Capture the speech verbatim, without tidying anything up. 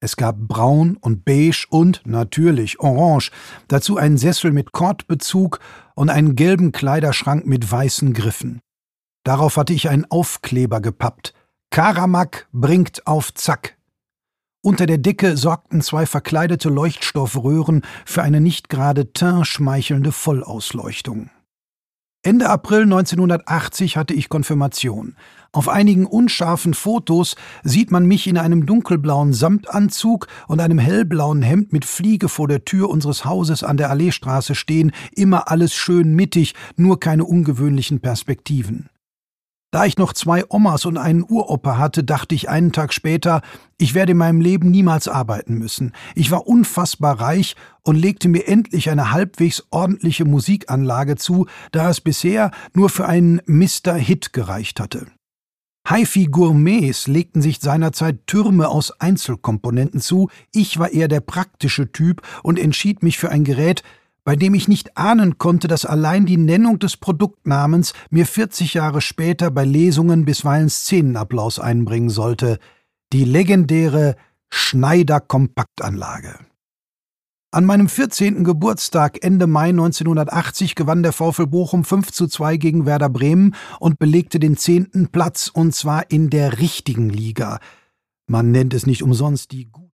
Es gab braun und beige und, natürlich, orange, dazu einen Sessel mit Kordbezug und einen gelben Kleiderschrank mit weißen Griffen. Darauf hatte ich einen Aufkleber gepappt. Karamak bringt auf Zack. Unter der Decke sorgten zwei verkleidete Leuchtstoffröhren für eine nicht gerade teintschmeichelnde Vollausleuchtung. Ende April neunzehnhundertachtzig hatte ich Konfirmation. Auf einigen unscharfen Fotos sieht man mich in einem dunkelblauen Samtanzug und einem hellblauen Hemd mit Fliege vor der Tür unseres Hauses an der Alleestraße stehen, immer alles schön mittig, nur keine ungewöhnlichen Perspektiven. Da ich noch zwei Omas und einen Uropa hatte, dachte ich einen Tag später, ich werde in meinem Leben niemals arbeiten müssen. Ich war unfassbar reich und legte mir endlich eine halbwegs ordentliche Musikanlage zu, da es bisher nur für einen Mister Hit gereicht hatte. Hi-Fi-Gourmets legten sich seinerzeit Türme aus Einzelkomponenten zu, ich war eher der praktische Typ und entschied mich für ein Gerät, bei dem ich nicht ahnen konnte, dass allein die Nennung des Produktnamens mir vierzig Jahre später bei Lesungen bisweilen Szenenapplaus einbringen sollte: die legendäre Schneider-Kompaktanlage. An meinem vierzehnten Geburtstag Ende Mai neunzehnhundertachtzig gewann der VfL Bochum fünf zu zwei gegen Werder Bremen und belegte den zehnten Platz, und zwar in der richtigen Liga. Man nennt es nicht umsonst die